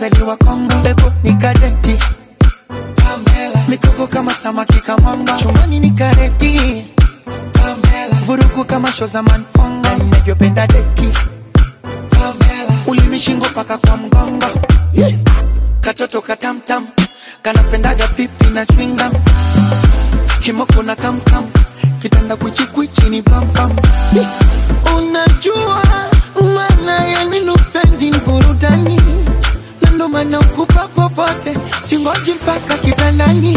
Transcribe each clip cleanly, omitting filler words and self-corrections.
kazaliwa Kongo, bebo nikadenti Pamela, mikoko kama samaki kamanga, chumani nikareti Pamela, vurugu kama show za manfonga, ninavyopenda deki Pamela, ulimishingo paka kwa mgongo, katoto katamtam, kanapendaga pipi na chewing gum, kimoko na kamkam, kitanda kuchikwichi ni pam pam. Unajua maana ya neno penzi ni burudani, na ndo maana ukupa popote, singoji mpaka kitandani.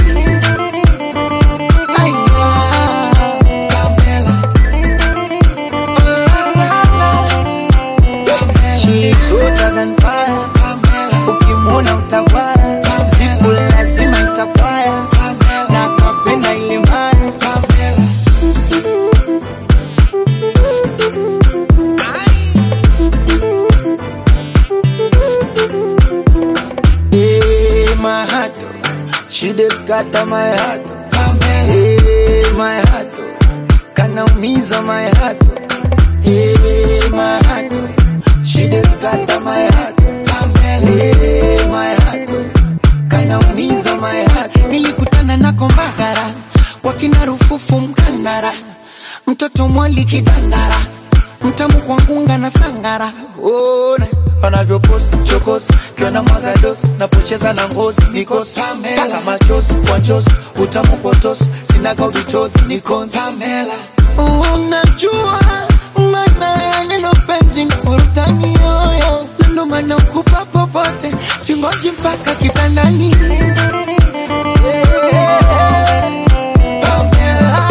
She's hotter than fire, ukimwona utawaya, siku lazima itapaya, na kapenda ile mbaya. My heart, she just got my heart. Hey, my heart, kanaumiza my heart. Hey, my heart, she just got my heart. Hey, my heart, kanaumiza my heart. Nilikutana na Kombagara, kwa kina Rufufu Mkandara, mtoto mwali kidandara, mtamu kwa ngunga na sangara. Oh, anavyo post chokos, kiona mwagados, napocheza na ngozi, nikos paka machos, kwa njos, utamu potos, sinaga ubitos, nikons Pamela. Unajua maana ya neno penzi ni burudani yoyo, ndo maana ukupa popote, singoji mpaka kitandani. Pamela,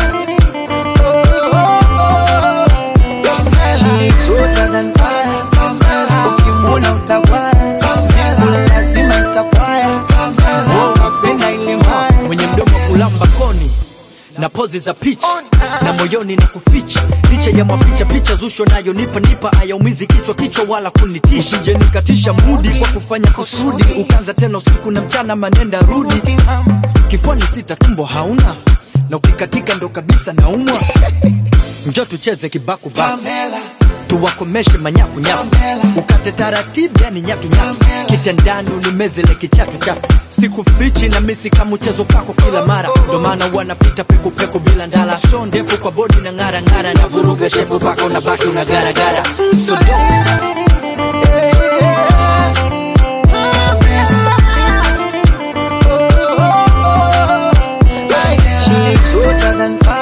she's hotter than fire. Ukimwona utawaya, siku lazima itapaya, kapenda ile mbaya. Mwenye mdomo kulamba koni na pozi za pitch, na moyoni na kuficha, licha ya mapicha picha zusho nayo nipa hayaumizi kichwa wala kunitisha. Usije nikatisha mudi kwa kufanya kusudi, ukanza tena usiku na mchana manenda rudi. Kifuani sita tumbo hauna, na ukikatika ndo kabisa naumwa. Njoo tucheze kibaku Pamela, tuwakomeshe manyaku nyaku, ukate taratibu yani nyatu nyatu, kitandani unimezele kichatu chatu. Sikufichi na misi kama mchezo kako kila mara, ndo maana wanapita peku peku bila ndala. Show ndefu kwa body na ngara ngara, na vuruga shepu baka unabaki unagara gara. So she's hotter than fire.